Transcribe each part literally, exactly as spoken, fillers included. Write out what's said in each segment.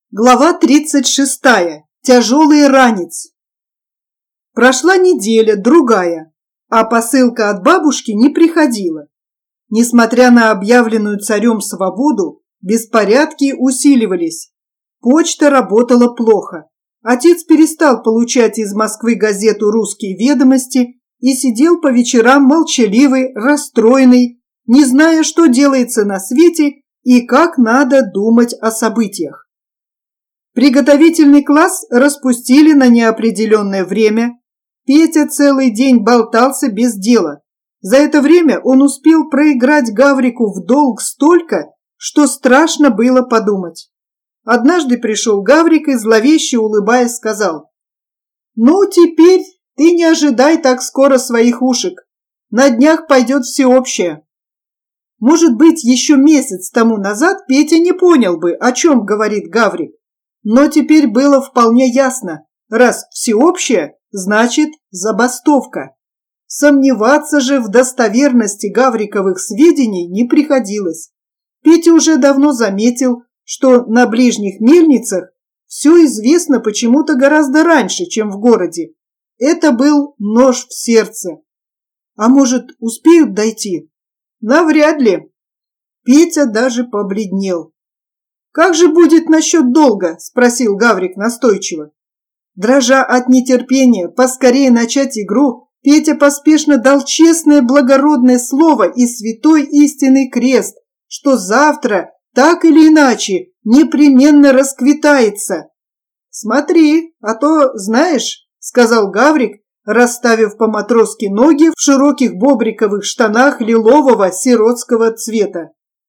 Глава тридцать шестая. Тяжелый ранец. Прошла неделя, другая, а посылка от бабушки не приходила. Несмотря на объявленную царем свободу, беспорядки усиливались. Почта работала плохо. Отец перестал получать из Москвы газету «Русские ведомости» и сидел по вечерам молчаливый, расстроенный, не зная, что делается на свете и как надо думать о событиях. Приготовительный класс распустили на неопределенное время. Петя целый день болтался без дела. За это время он успел проиграть Гаврику в долг столько, что страшно было подумать. Однажды пришел Гаврик и, зловеще улыбаясь, сказал: «Ну, теперь ты не ожидай так скоро своих ушек. На днях пойдет всеобщее». Может быть, еще месяц тому назад Петя не понял бы, о чем говорит Гаврик. Но теперь было вполне ясно, раз всеобщее, значит забастовка. Сомневаться же в достоверности Гавриковых сведений не приходилось. Петя уже давно заметил, что на ближних мельницах все известно почему-то гораздо раньше, чем в городе. Это был нож в сердце. А может, успеют дойти? Навряд ли. Петя даже побледнел. «Как же будет насчет долга?» – спросил Гаврик настойчиво. Дрожа от нетерпения поскорее начать игру, Петя поспешно дал честное благородное слово и святой истинный крест, что завтра, так или иначе, непременно расквитается. «Смотри, а то, знаешь», – сказал Гаврик, расставив по-матросски ноги в широких бобриковых штанах лилового сиротского цвета.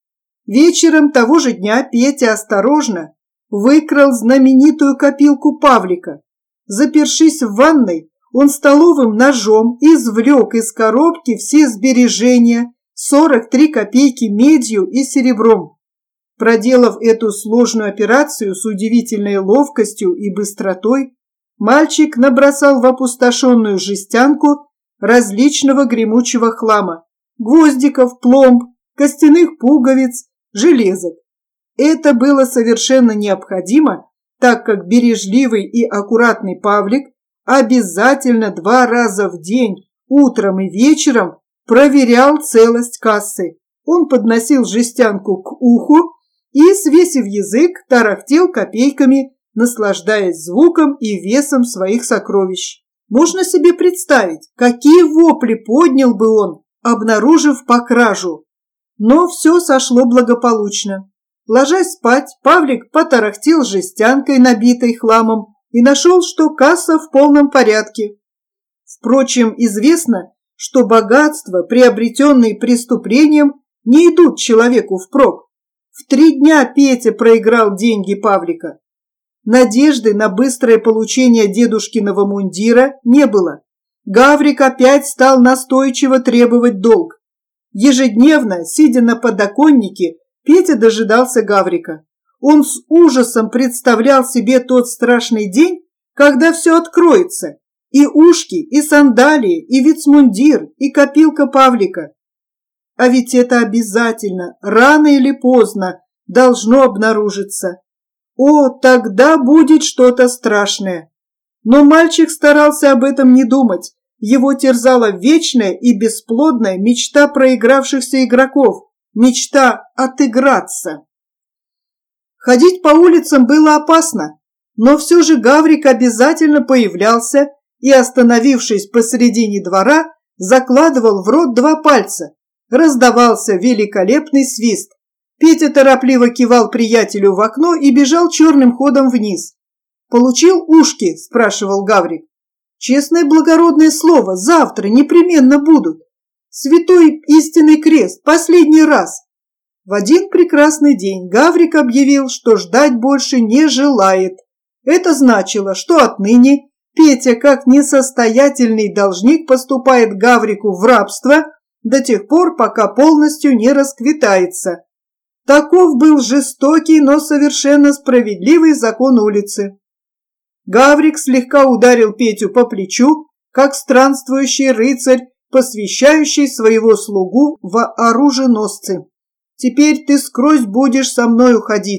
Вечером того же дня Петя осторожно выкрал знаменитую копилку Павлика. Запершись в ванной, он столовым ножом извлек из коробки все сбережения, сорок три копейки медью и серебром. Проделав эту сложную операцию с удивительной ловкостью и быстротой, мальчик набросал в опустошенную жестянку различного гремучего хлама: гвоздиков, пломб, костяных пуговиц, железок. Это было совершенно необходимо, так как бережливый и аккуратный Павлик обязательно два раза в день, утром и вечером, проверял целость кассы. Он подносил жестянку к уху и, свесив язык, тарахтел копейками, наслаждаясь звуком и весом своих сокровищ. Можно себе представить, какие вопли поднял бы он, обнаружив покражу. Но все сошло благополучно. Ложась спать, Павлик потарахтел жестянкой, набитой хламом, и нашел, что касса в полном порядке. Впрочем, известно, что богатства, приобретенные преступлением, не идут человеку впрок. В три дня Петя проиграл деньги Павлика. Надежды на быстрое получение дедушкиного мундира не было. Гаврик опять стал настойчиво требовать долг. Ежедневно, сидя на подоконнике, Петя дожидался Гаврика. Он с ужасом представлял себе тот страшный день, когда все откроется: и ушки, и сандалии, и вицмундир, и копилка Павлика. А ведь это обязательно, рано или поздно, должно обнаружиться. О, тогда будет что-то страшное. Но мальчик старался об этом не думать. Его терзала вечная и бесплодная мечта проигравшихся игроков, мечта отыграться. Ходить по улицам было опасно, но все же Гаврик обязательно появлялся и, остановившись посредине двора, закладывал в рот два пальца. Раздавался великолепный свист. Петя торопливо кивал приятелю в окно и бежал черным ходом вниз. «Получил ушки?» – спрашивал Гаврик. «Честное благородное слово, завтра непременно будут. Святой истинный крест, последний раз». В один прекрасный день Гаврик объявил, что ждать больше не желает. Это значило, что отныне Петя, как несостоятельный должник, поступает Гаврику в рабство до тех пор, пока полностью не расквитается. Таков был жестокий, но совершенно справедливый закон улицы. Гаврик слегка ударил Петю по плечу, как странствующий рыцарь, посвящающий своего слугу в оруженосцы. «Теперь ты скрозь будешь со мною ходить.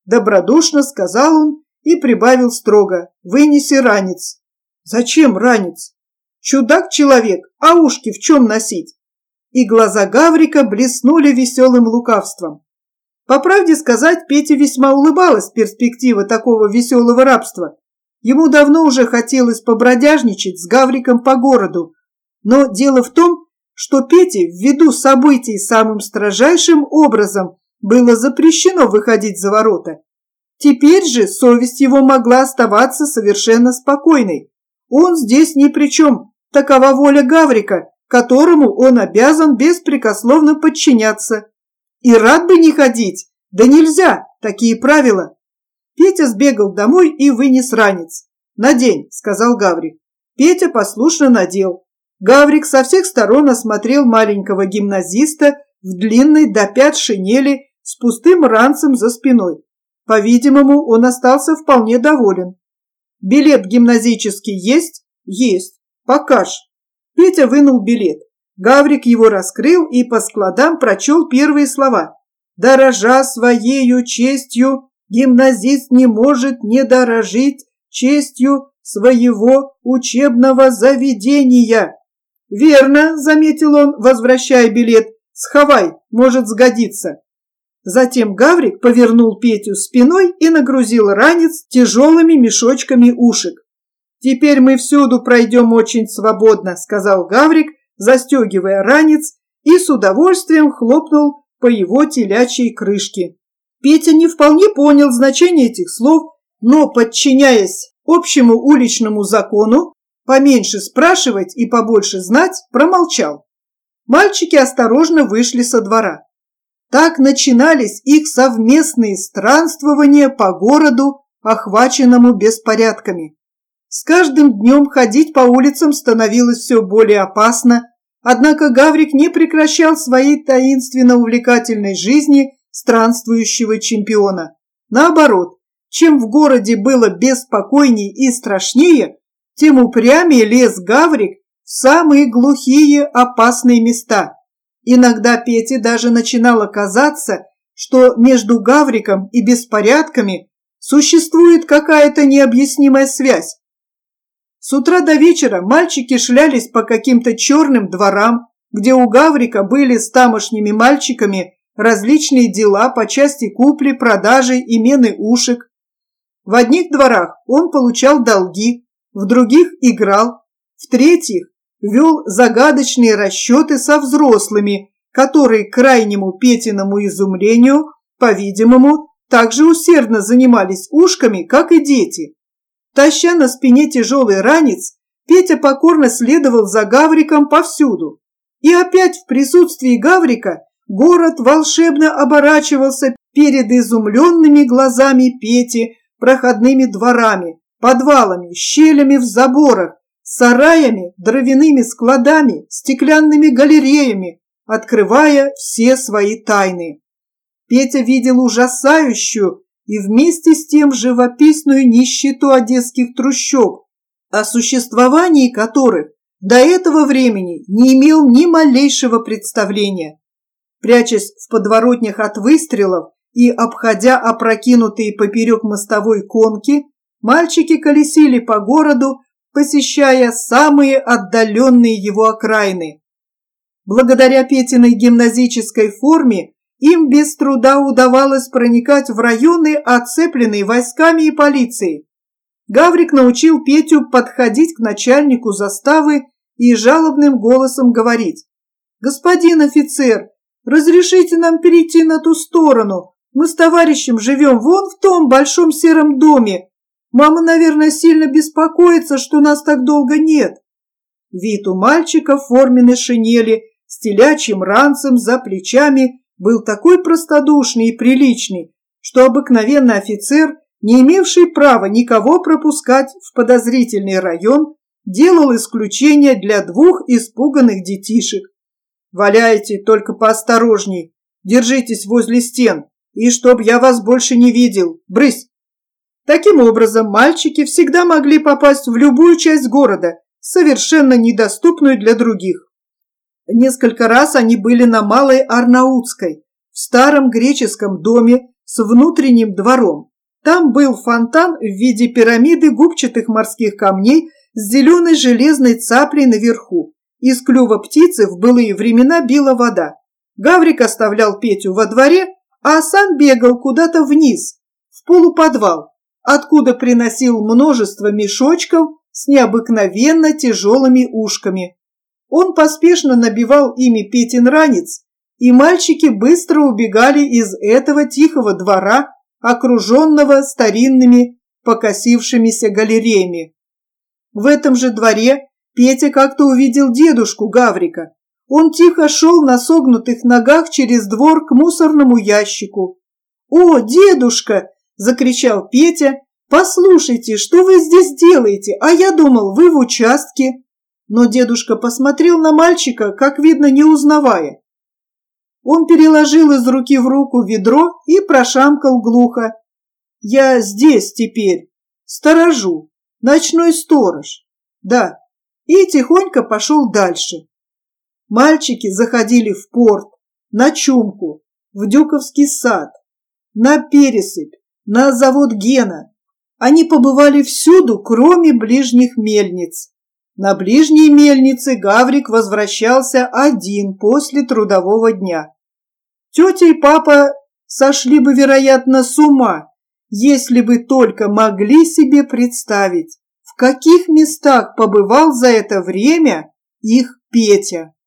Добродушно сказал он и прибавил строго: «Вынеси ранец». «Зачем ранец? Чудак-человек, а ушки в чем носить?» И глаза Гаврика блеснули веселым лукавством. По правде сказать, Пете весьма улыбалась перспектива такого веселого рабства. Ему давно уже хотелось побродяжничать с Гавриком по городу. Но дело в том, что Пете ввиду событий самым строжайшим образом было запрещено выходить за ворота. Теперь же совесть его могла оставаться совершенно спокойной. Он здесь ни при чем, такова воля Гаврика, которому он обязан беспрекословно подчиняться. И рад бы не ходить, да нельзя, такие правила. Петя сбегал домой и вынес ранец. «Надень», — сказал Гаврик. Петя послушно надел. Гаврик со всех сторон осмотрел маленького гимназиста в длинной до пят шинели с пустым ранцем за спиной. По-видимому, он остался вполне доволен. «Билет гимназический есть?» «Есть. Покаж». Петя вынул билет. Гаврик его раскрыл и по складам прочел первые слова. «Дорожа своею честью, гимназист не может не дорожить честью своего учебного заведения». «Верно», — заметил он, возвращая билет. «Сховай, может сгодиться». Затем Гаврик повернул Петю спиной и нагрузил ранец тяжелыми мешочками ушек. «Теперь мы всюду пройдем очень свободно», — сказал Гаврик, застегивая ранец, и с удовольствием хлопнул по его телячьей крышке. Петя не вполне понял значение этих слов, но, подчиняясь общему уличному закону, поменьше спрашивать и побольше знать, промолчал. Мальчики осторожно вышли со двора. Так начинались их совместные странствования по городу, охваченному беспорядками. С каждым днем ходить по улицам становилось все более опасно, однако Гаврик не прекращал своей таинственно-увлекательной жизни странствующего чемпиона. Наоборот, чем в городе было беспокойней и страшнее, тем упрямее лез Гаврик в самые глухие опасные места. Иногда Пете даже начинало казаться, что между Гавриком и беспорядками существует какая-то необъяснимая связь. С утра до вечера мальчики шлялись по каким-то черным дворам, где у Гаврика были с тамошними мальчиками различные дела по части купли, продажи и мены ушек. В одних дворах он получал долги, в других играл, в третьих вел загадочные расчеты со взрослыми, которые, к крайнему Петиному изумлению, по-видимому, так же усердно занимались ушками, как и дети. Таща на спине тяжелый ранец, Петя покорно следовал за Гавриком повсюду. И опять в присутствии Гаврика город волшебно оборачивался перед изумленными глазами Пети проходными дворами, подвалами, щелями в заборах, сараями, дровяными складами, стеклянными галереями, открывая все свои тайны. Петя видел ужасающую и вместе с тем живописную нищету одесских трущоб, о существовании которых до этого времени не имел ни малейшего представления. Прячась в подворотнях от выстрелов и обходя опрокинутые поперек мостовой конки, мальчики колесили по городу, посещая самые отдаленные его окраины. Благодаря Петиной гимназической форме им без труда удавалось проникать в районы, оцепленные войсками и полицией. Гаврик научил Петю подходить к начальнику заставы и жалобным голосом говорить: «Господин офицер, разрешите нам перейти на ту сторону? Мы с товарищем живем вон в том большом сером доме. Мама, наверное, сильно беспокоится, что нас так долго нет». Вид у мальчика в форменной шинели с телячьим ранцем за плечами был такой простодушный и приличный, что обыкновенный офицер, не имевший права никого пропускать в подозрительный район, делал исключение для двух испуганных детишек. «Валяйте, только поосторожней, держитесь возле стен, и чтоб я вас больше не видел, брысь!» Таким образом, мальчики всегда могли попасть в любую часть города, совершенно недоступную для других. Несколько раз они были на Малой Арнаутской, в старом греческом доме, с внутренним двором. Там был фонтан в виде пирамиды губчатых морских камней с зеленой железной цаплей наверху. Из клюва птицы в былые времена била вода. Гаврик оставлял Петю во дворе, а сам бегал куда-то вниз, в полуподвал, откуда приносил множество мешочков с необыкновенно тяжелыми ушками. Он поспешно набивал ими Петин ранец, и мальчики быстро убегали из этого тихого двора, окруженного старинными покосившимися галереями. В этом же дворе Петя как-то увидел дедушку Гаврика. Он тихо шел на согнутых ногах через двор к мусорному ящику. «О, дедушка!» – закричал Петя. «Послушайте, что вы здесь делаете? А я думал, вы в участке». Но дедушка посмотрел на мальчика, как видно, не узнавая. Он переложил из руки в руку ведро и прошамкал глухо: «Я здесь теперь, сторожу, ночной сторож, да», и тихонько пошел дальше. Мальчики заходили в порт, на Чумку, в Дюковский сад, на Пересыпь, на завод Гена. Они побывали всюду, кроме ближних мельниц. На ближние мельницы Гаврик возвращался один после трудового дня. Тетя и папа сошли бы, вероятно, с ума, если бы только могли себе представить, в каких местах побывал за это время их Петя.